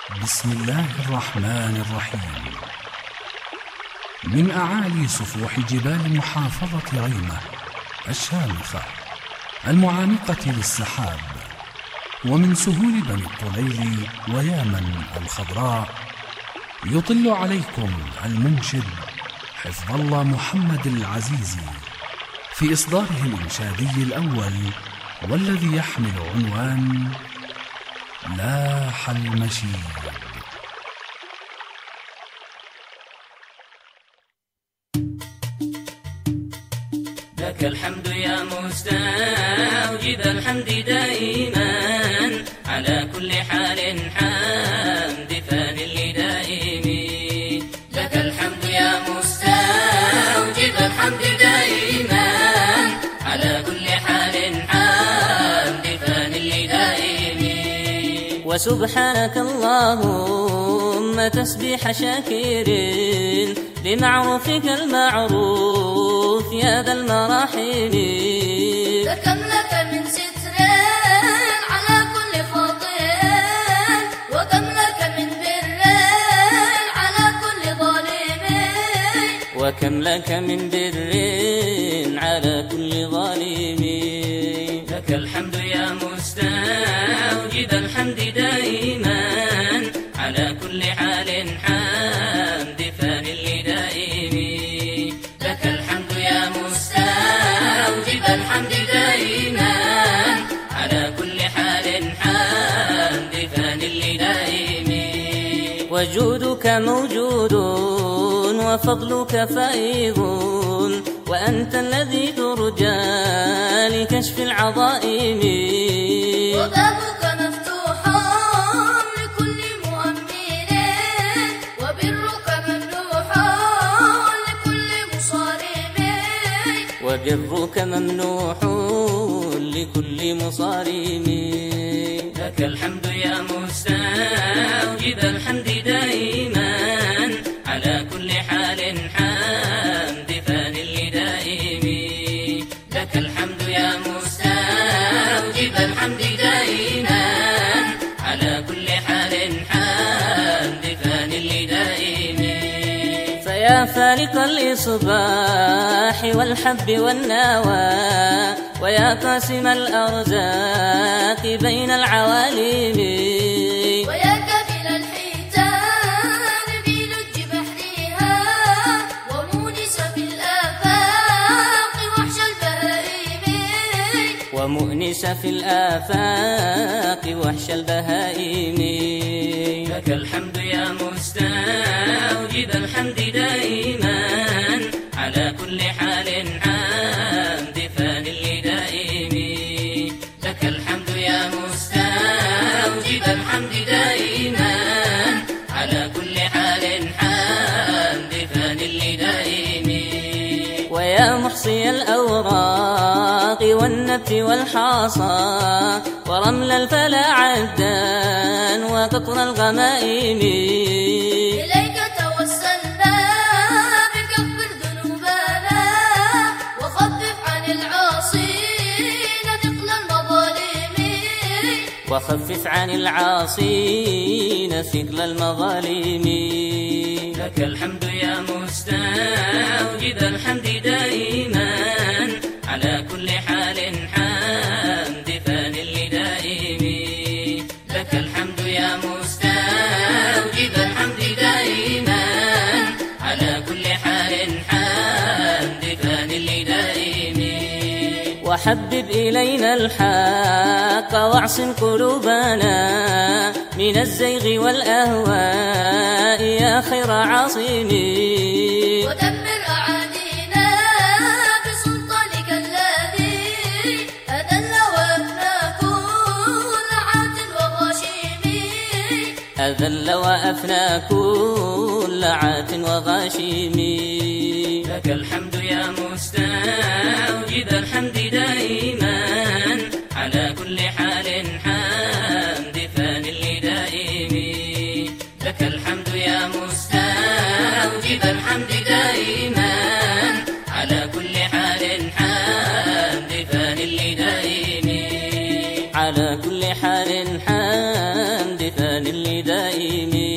بسم الله الرحمن الرحيم. من أعالي سفوح جبال محافظة ريمة الشامخة المعانقة للسحاب، ومن سهول بني الطليل ويامن الخضراء، يطل عليكم المنشد حفظ الله محمد العزيزي في إصداره الإنشادي الأول، والذي يحمل عنوان لاح المشيب. لك الحمد يا مستوجب الحمد دائما على كل حال حمد فان لدائمي. لك الحمد يا مستوجب الحمد دائما على كل حال حمد فان لدائمي. وسبحانك اللهم تسبيح شاكرين لمعروفك المعروف يا ذا المراحم. فكم لك من ستر على كل خاطئ، وكم لك من بر على كل ظالم، وكم لك من بر على كل ظالم. لك الحمد يا مستوجب الحمد دائما على كل حال حمد فان لدائمي. لك الحمد يا مستوجب الحمد دائما على كل حال حمد فان لدائمي. وجودك موجود وفضلك فائض، وأنت الذي ترجى لكشف العظائم. وبابك مفتوح لكل مؤمن، وبرك ممنوح لكل مصارم، وبرك ممنوح لكل مصارم. لك الحمد يا مستوجب الحمد دائما على كل حال حمد فان لدائمي. لك الحمد يا مستوجب الحمد دائما على كل حال حمد فان لدائمي. فيا فالق الإصباح والحب والنوى، ويا قاسم الأرزاق بين العوالم، ويا كفل الحيتان بلج بحرها، ومونس في الآفاق وحش البهائم، ومؤنس في الآفاق وحش البهائم. لك الحمد يا مستوجب الحمد دائما على كل حال حمد فان لدائمي. لك الحمد يا مستوجب الحمد دائما على كل حال حمد فان لدائمي. ويا محصي الأوراق والنبت والحاصى، ورمل الفلا عدا وقطر الغمائم، إليك توسلنا بكفر ذنوبنا، وخفف عن العاصين ثقل المظالم، وخفف عن العاصين ثقل المظالم. لك الحمد يا مستوجب الحمد دائما على كل حال حمد فان لدائمي. لك الحمد يا مستوجب الحمد دائما على كل حال حمد فان لدائمي. وحبب إلينا الحق واعصم قلوبنا من الزيغ والأهواء يا خير عاصم، ودمر أعادينا بسلطانك الذي أذل وأفنى كل عات وغاشم، أذل وأفنى كل عات وغاشم. لك الحمد يا مستوجب الحمد دائما على كل حال حمد فان لدائمي. لك الحمد يا مستوجب الحمد دائما على كل حال حمد فان لدائمي. على كل حال حمد فان لدائمي. دائم